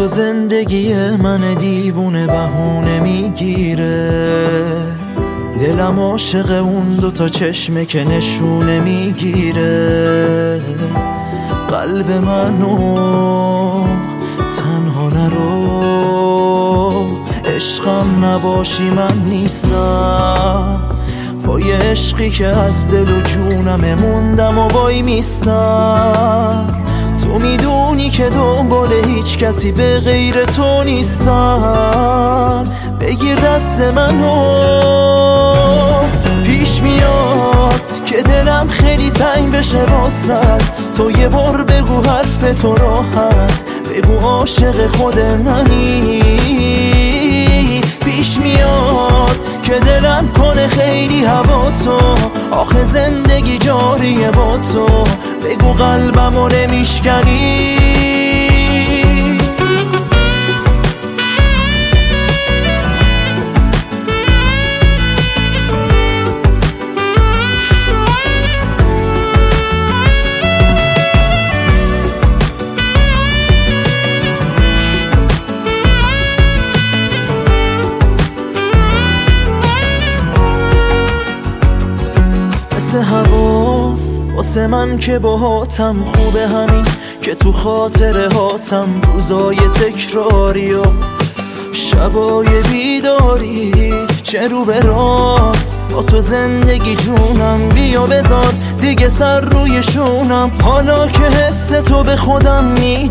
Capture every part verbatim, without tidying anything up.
تو زندگی من دیوونه بهونه میگیره، دلم عاشق اون دوتا چشمه که نشونه میگیره. قلب منو تنها نرو، عشقم نباشی من نیستم. با یه عشقی که از دل و جونم موندم و وای میستم. تو میدونی که دنبال هیچ کسی به غیر تو نیستم. بگیر دست منو، پیش میاد که دلم خیلی تنگ بشه واسد. تو یه بار بگو حرف تو راحت، بگو عاشق خود منی. پیش میاد که دلم کنه خیلی هوا تو، آخه زندگی جاریه با تو. بگو قلبمو نمیشکنی. مثل حواس واسه من که باهاتم خوبه، همین که تو خاطره هاتم روزای تکراری و شبای بیداری. چه رو به راست با تو زندگی جونم، بیا بذار دیگه سر روی شونم. حالا که حس تو به خودم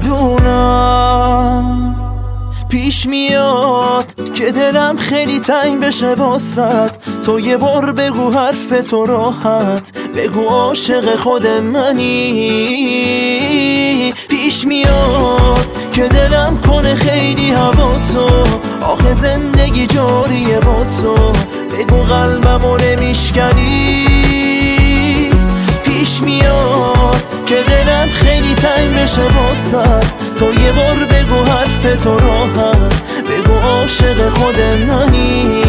میدونم. پیش میاد که دلم خیلی تنگ بشه واسد. تو یه بار بگو حرف تو راحت، بگو عاشق خود منی. پیش میاد که دلم کنه خیلی هوا تو، آخه زندگی جاریه با تو. بگو قلبمو نمیشکنی. پیش میاد که دلم خیلی تنگ بشه واسد. تو یه بار بگو حرف تو راحت، بگو عاشق خود منی.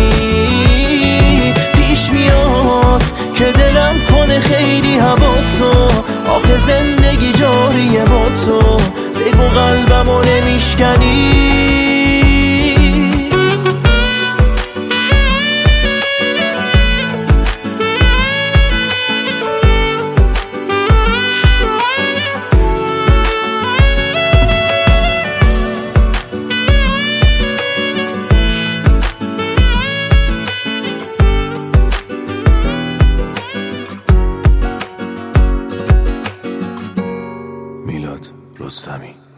پیش میاد که دلم کنه خیلی هوا تو، آخه زندگی جاریه با تو. بگو قلبمو نمیشکنی. میلاد رستمی.